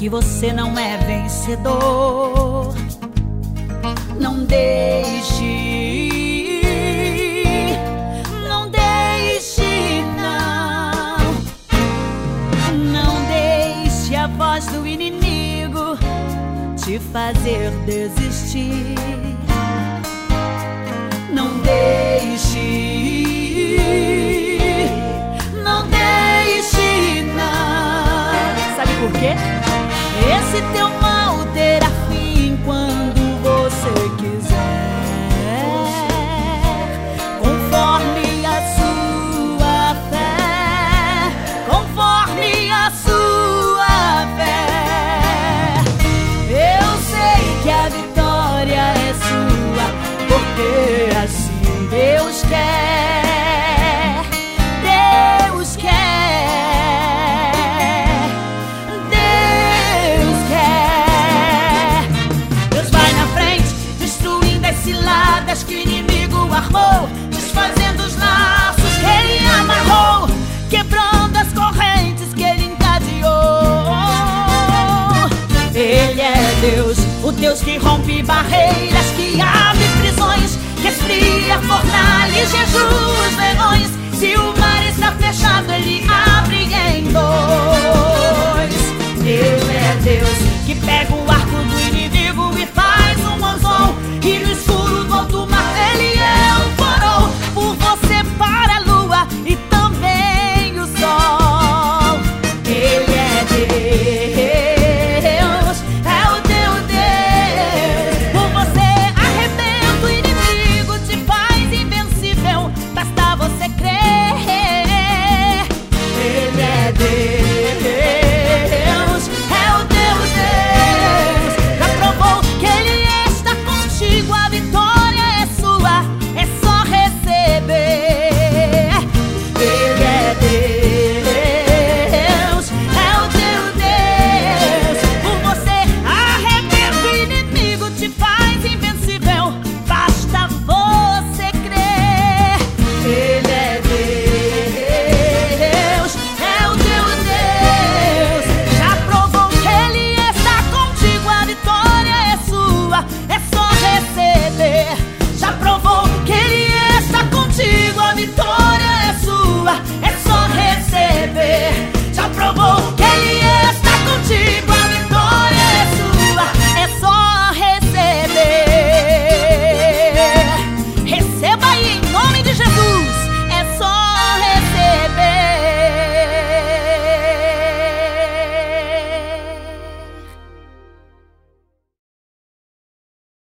que você não é vencedor. Não deixe, não deixe, não. Não deixe a voz do inimigo te fazer desistir. Não deixe, não deixe, não. Sabe por quê? Esse teu mal terá fim quando você quiser, conforme a sua fé, conforme a sua fé. Eu sei que a vitória é sua, porque assim Deus quer, Deus quer, Deus quer. Deus vai na frente, destruindo as ciladas que o inimigo armou, desfazendo os laços que ele amarrou, quebrando as correntes que ele encadeou. Ele é Deus, o Deus que rompe barreiras, que abre prisões, que esfria fornalhas, jejum.